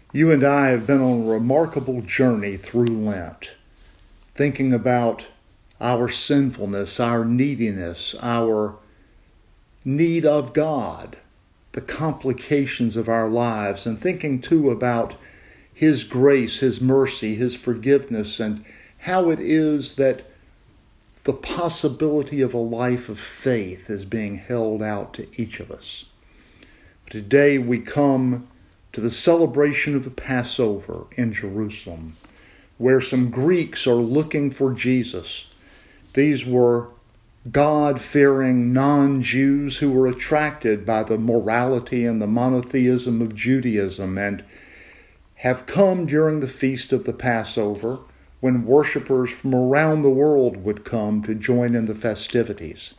You and I have been on a remarkable journey through Lent, thinking about our sinfulness, our neediness, our need of God, the complications of our lives, and thinking too about His grace, His mercy, His forgiveness, and how it is that the possibility of a life of faith is being held out to each of us. Today we come to the celebration of the Passover in Jerusalem, where some Greeks are looking for Jesus. These were God-fearing non-Jews who were attracted by the morality and the monotheism of Judaism and have come during the feast of the Passover when worshipers from around the world would come to join in the festivities.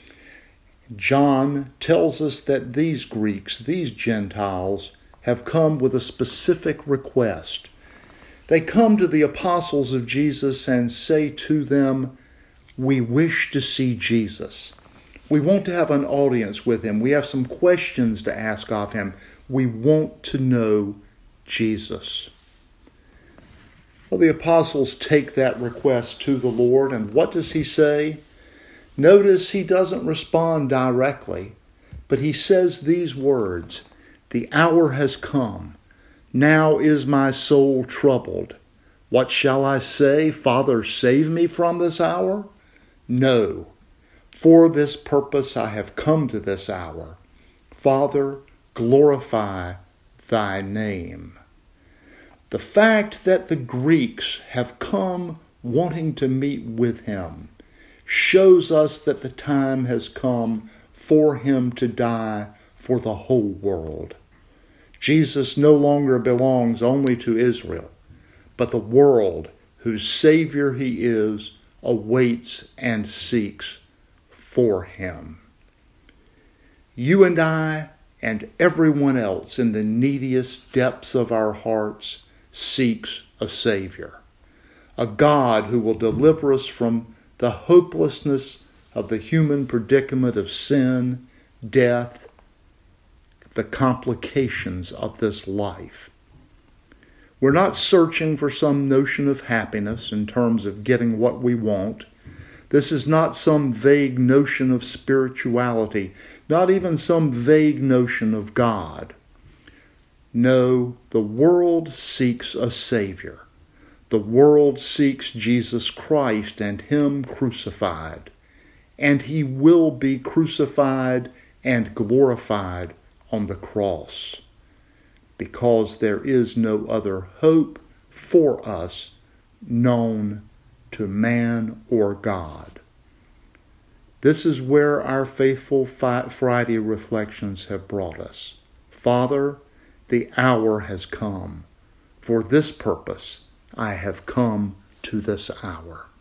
John tells us that these Greeks, these Gentiles, have come with a specific request. They come to the apostles of Jesus and say to them, "We wish to see Jesus. We want to have an audience with him. We have some questions to ask of him. We want to know Jesus." Well, the apostles take that request to the Lord, and what does he say? Notice he doesn't respond directly, but he says these words, "The hour has come. Now is my soul troubled. What shall I say? Father, save me from this hour? No. For this purpose I have come to this hour. Father, glorify thy name." The fact that the Greeks have come wanting to meet with him shows us that the time has come for him to die for the whole world. Jesus no longer belongs only to Israel, but the world whose Savior he is awaits and seeks for him. You and I and everyone else in the neediest depths of our hearts seeks a Savior, a God who will deliver us from the hopelessness of the human predicament of sin, death, the complications of this life. We're not searching for some notion of happiness in terms of getting what we want. This is not some vague notion of spirituality, not even some vague notion of God. No, the world seeks a Savior. The world seeks Jesus Christ and him crucified. And he will be crucified and glorified on the cross, because there is no other hope for us known to man or God. This is where our faithful Friday reflections have brought us. Father, the hour has come. For this purpose I have come to this hour.